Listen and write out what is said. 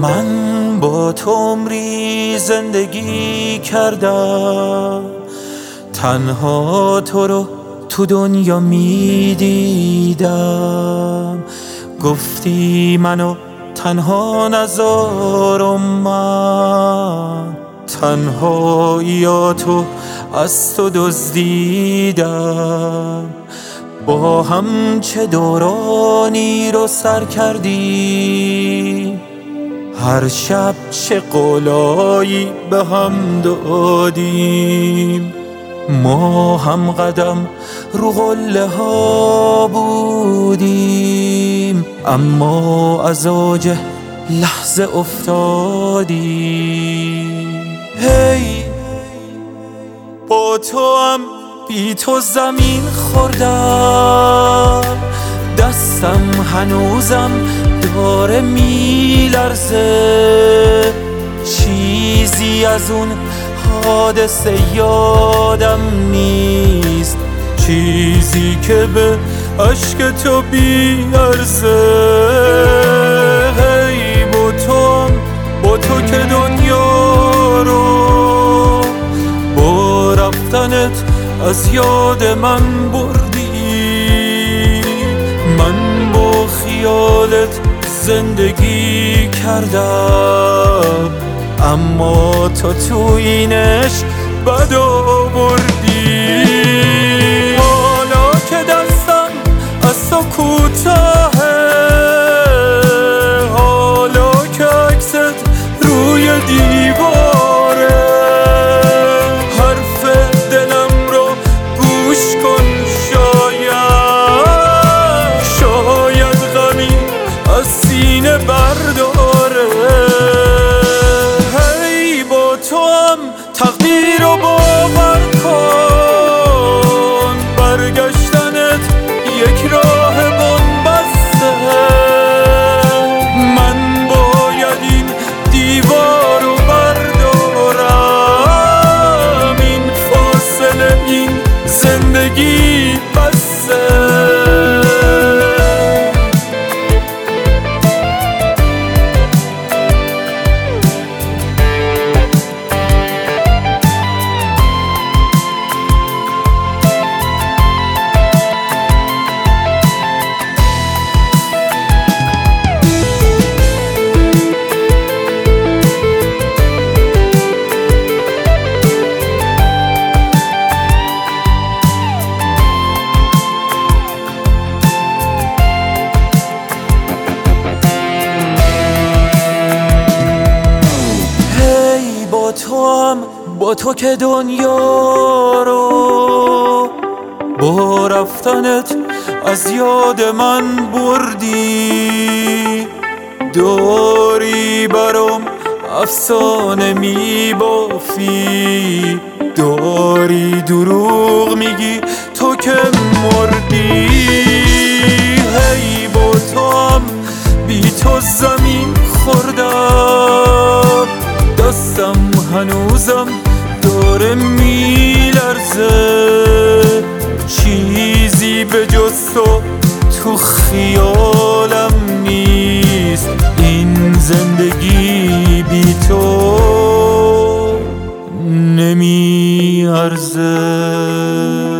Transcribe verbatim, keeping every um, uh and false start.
من با تو عمری زندگی کردم، تنها تو رو تو دنیا می دیدم. گفتی منو تنها نذارم، من تنهاییاتو از تو دزدیدم. با هم چه دورانی رو سر کردیم، هر شب چه قولایی به هم دادیم. ما هم قدم رو قله ها بودیم، اما از اوج لحظه افتادیم. هی با تو هم بی تو زمین خوردم، دستم هنوزم داره میلرزه. چیزی از اون حادثه یادم نیست، چیزی که به عشق تو بیارزه. هی با تو با تو که دنیا رو با رفتنت از یاد من بردی. من با خیالت زندگی کردم، اما تو تو اینش بد آوردی. حالا که دستم از تو کوتاهه، حالا که عکست روی دیواره، حرف دلم رو گوش کن. شاید شاید غمی از سینه برداره. تقدیر رو باور کن، برگشتنت یک راه بن‌بسته. من باید این دیوار رو بردارم، این فاصله این زندگی بسته. با تو هم با تو که دنیا رو با رفتنت از یاد من بردی. داری برام افسانه می بافی، داری دروغ میگی تو که مردی. هی با تو هم بی تو زمین خوردم، دستم هنوزم داره میلرزه. چیزی به جز تو تو خیالم نیست، این زندگی بی تو نمیارزه.